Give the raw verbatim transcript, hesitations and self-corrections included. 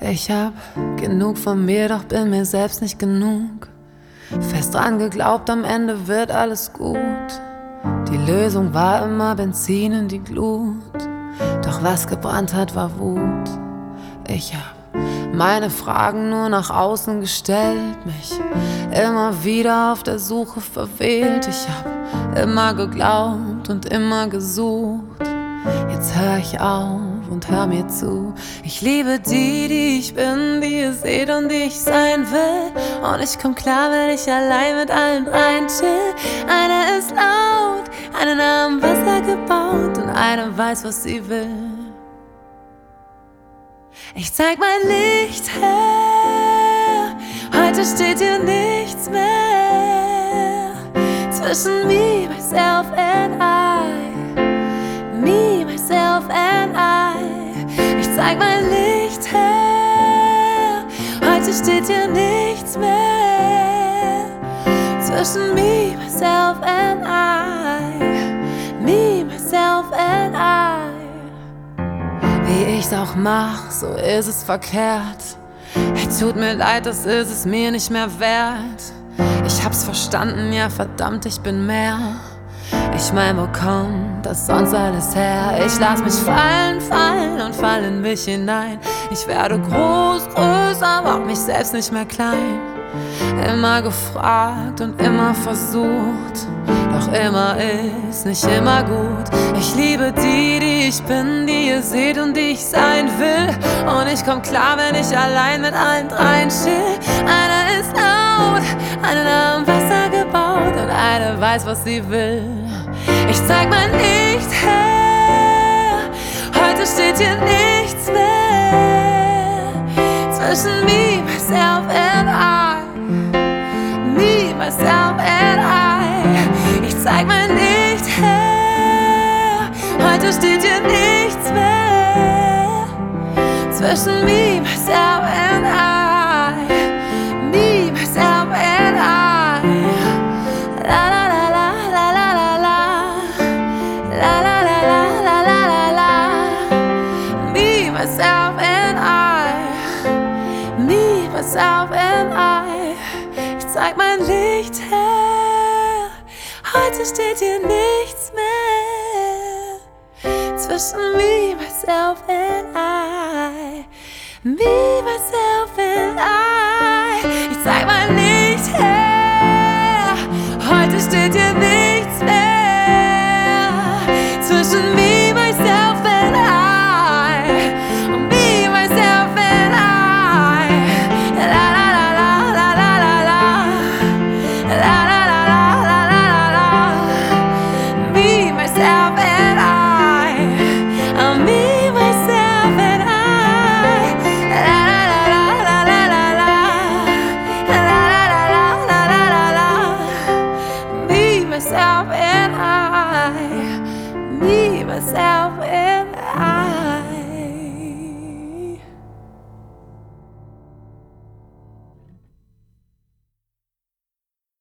Ich hab genug von mir, doch bin mir selbst nicht genug. Fest dran geglaubt, am Ende wird alles gut. Die Lösung war immer Benzin in die Glut. Doch was gebrannt hat, war Wut. Ich hab meine Fragen nur nach außen gestellt, mich immer wieder auf der Suche verwählt. Ich hab immer geglaubt und immer gesucht. Jetzt hör ich auf und hör mir zu. Ich liebe die, die ich bin, die ihr seht und die ich sein will. Und ich komm klar, wenn ich allein mit allen dreien chill. Eine ist laut, eine am Wasser gebaut und eine weiß, was sie will. Ich zeig mein Licht her, heute steht hier nichts mehr zwischen me, myself and I. Me, myself and I. Ich zeig mein Licht her, heute steht hier nichts mehr zwischen me, myself and I. Me, myself and I. Wie ich's auch mach, so ist es verkehrt. Hey, tut mir leid, das ist es mir nicht mehr wert. Ich hab's verstanden, ja verdammt, ich bin mehr. Ich mein, wo kommt das sonst alles her? Ich lass mich fallen, fallen und fall in mich hinein. Ich werde groß, größer, mach mich selbst nicht mehr klein. Immer gefragt und immer versucht, doch immer ist nicht immer gut. Ich liebe die, die ich bin, die ihr seht und die ich sein will. Und ich komm klar, wenn ich allein mit allen dreien chill. Eine ist laut, eine am Wasser gebaut und eine weiß, was sie will. Ich zeig mein Licht her, heute steht hier nichts mehr zwischen me, myself and I. Me, myself and I. Ich zeig mein Licht her, heute steht hier nichts mehr zwischen me, myself and I. Me, myself and I. La la la la la la la la. La la la la la la la la. Me, myself and I. Me, myself and I. Ich zeig mein Licht her, heute steht hier nichts mehr zwischen me, myself and I. Me, myself and I. Ich zeig mein Licht her, heute steht hier nichts mehr zwischen me, myself and I. Me, myself and I. La la la la la la la la. La la la la la la la la. Me, myself and I. Me, myself and I. La la la la la la la. La la la la la la la. Me, myself and I. Me, myself and I.